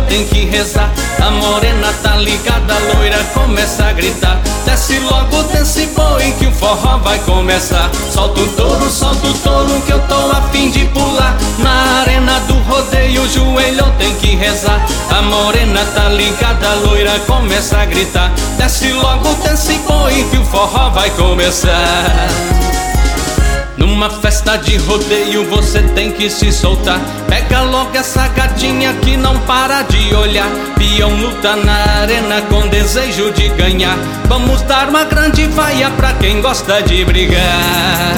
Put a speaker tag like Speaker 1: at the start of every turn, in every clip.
Speaker 1: tem que rezar. A morena tá ligada, a loira começa a gritar. Desce logo desse boi que o forró vai começar. Solta o touro que eu tô a fim de pular. Na arena do rodeio o joelho tem que rezar. A morena tá ligada, a loira começa a gritar. Desce logo desse boi que o forró vai começar. Numa festa de rodeio você tem que se soltar. Pega logo essa gatinha que não para de olhar. Peão luta na arena com desejo de ganhar. Vamos dar uma grande vaia pra quem gosta de brigar.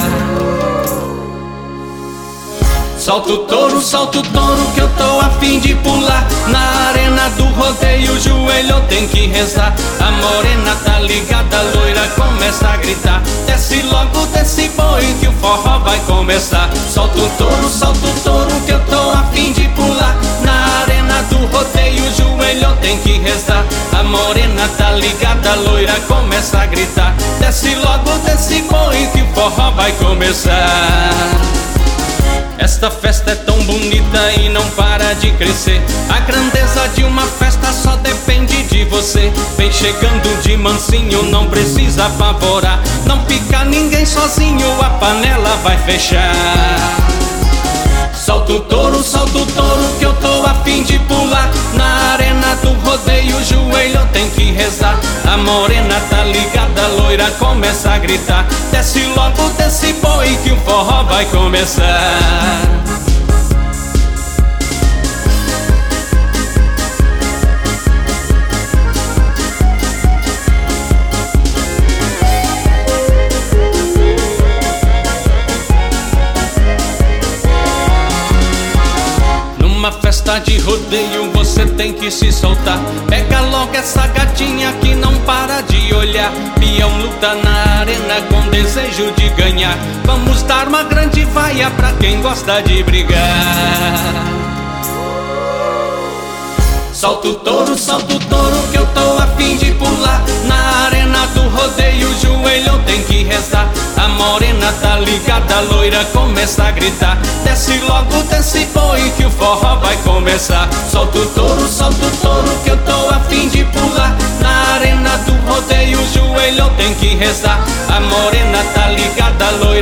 Speaker 1: Solta o touro que eu tô a fim de pular. Na arena do rodeio o joelho tem que rezar. A morena tá ligada, a loira começa a gritar. Desce logo desse boi que o forró vai começar. Solta o touro que eu tô a fim de pular. Na arena do rodeio o joelho tem que rezar. A morena tá ligada, a loira começa a gritar. Desce logo desse boi que o forró vai começar. Esta festa é tão bonita e não para de crescer. A grandeza de uma festa só depende de você. Vem chegando de mansinho, não precisa apavorar. Não fica ninguém sozinho, a panela vai fechar. Solta o touro que eu tô a fim de pular. Na arena do rodeio o joelho tem que rezar. A morena tá ligada, a loira começa a gritar. Desce logo desse boi que o forró vai começar. Numa festa de rodeio você tem que se soltar. Pega logo essa gatinha que não para de olhar. Peão luta na arena com desejo de ganhar. Vamos dar uma grande vaia pra quem gosta de brigar. Solta o touro que eu tô a fim de pular. Na arena do rodeio o joelho tem que rezar. A morena tá ligada, a loira começa a gritar. Desce logo desse boi que o forró vai começar. Solta o touro que eu tô a fim de pular. Na arena do rodeio o joelho tem que rezar. A morena tá ligada, a loira